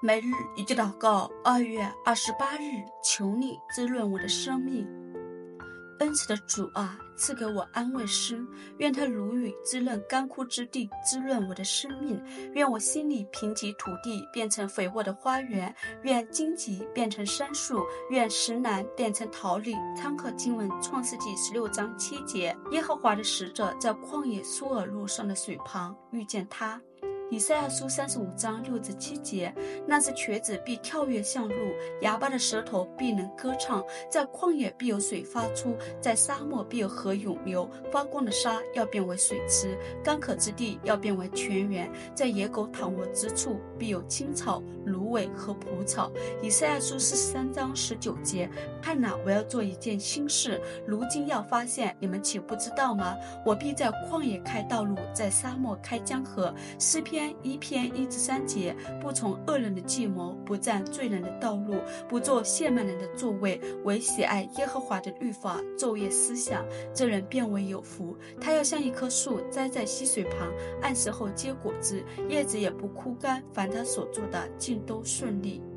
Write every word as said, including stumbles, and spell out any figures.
每日一句祷告，二月二十八日，求你滋润我的生命。恩慈的主啊，赐给我安慰诗，愿它如雨滋润干枯之地，滋润我的生命。愿我心里贫瘠土地变成肥沃的花园，愿荆棘变成杉树，愿石楠变成桃李。参考经文创世纪十六章七节，耶和华的使者在旷野苏尔路上的水旁遇见他。以赛亚书三十五章六至七节，那只瘸子必跳跃向路，哑巴的舌头必能歌唱。在旷野必有水发出，在沙漠必有河涌流。发光的沙要变为水池，干渴之地要变为泉源。在野狗躺卧之处必有青草、芦苇和蒲草。以赛亚书四十三章十九节，看哪，我要做一件新事，如今要发现，你们岂不知道吗？我必在旷野开道路，在沙漠开江河。诗篇一篇一至三节，不从恶人的计谋，不占罪人的道路，不做亵慢人的座位，唯喜爱耶和华的律法，昼夜思想，这人变为有福。他要像一棵树栽在溪水旁，按时候结果子，叶子也不枯干，凡他所做的尽都顺利。